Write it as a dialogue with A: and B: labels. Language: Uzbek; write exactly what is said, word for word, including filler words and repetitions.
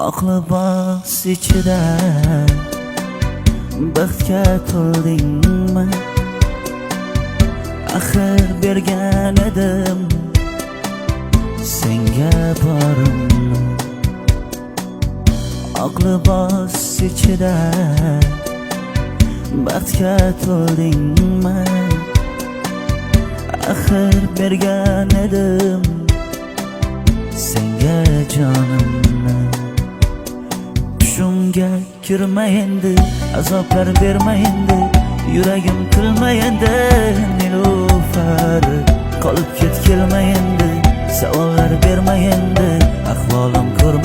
A: Aqli bos ichida baxtga to'ldingmi? Axir bergan edim senga borimni. Aqli bos ichida baxtga to'ldingmi? Axir bergan edim senga jonimni. Tushimga kirma endi, azoblar berma endi, yuragim kulma endi. Nilufar qolib ket kelma endi, savollar berma endi, ahvolim ko'rma